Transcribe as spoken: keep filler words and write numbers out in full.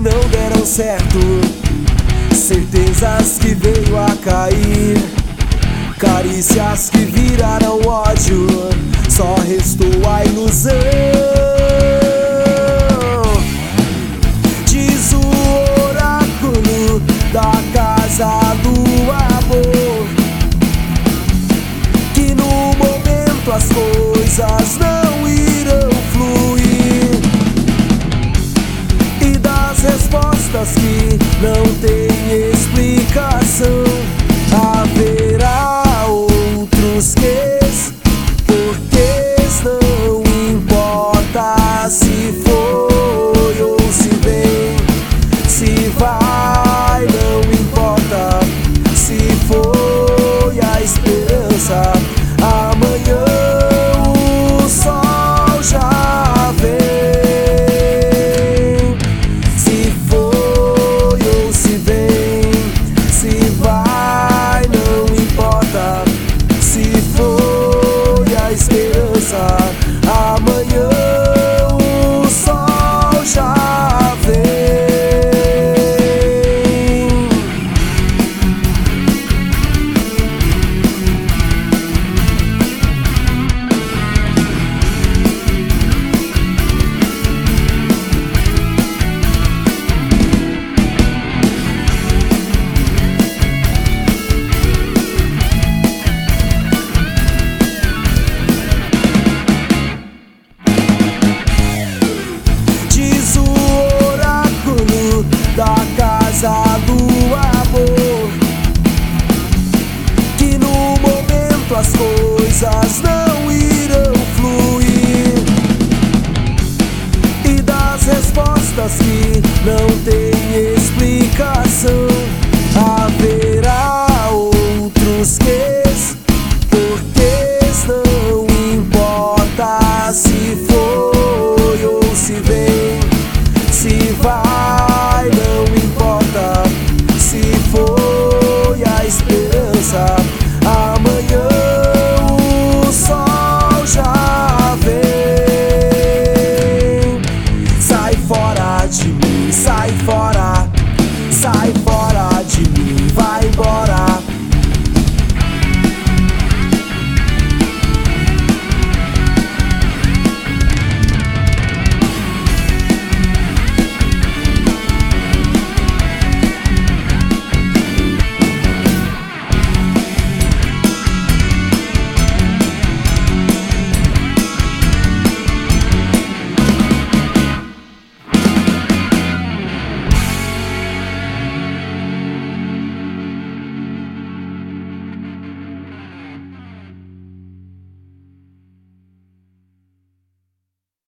não deram certo, certezas que veio a cair, carícias que viraram ódio, só restou a ilusão. Diz o oráculo da casa do amor que no momento as coisas não irão fluir, e das respostas que não têm explicação haverá outros quês, porquês. Não importa se foi ou se vem, se vai.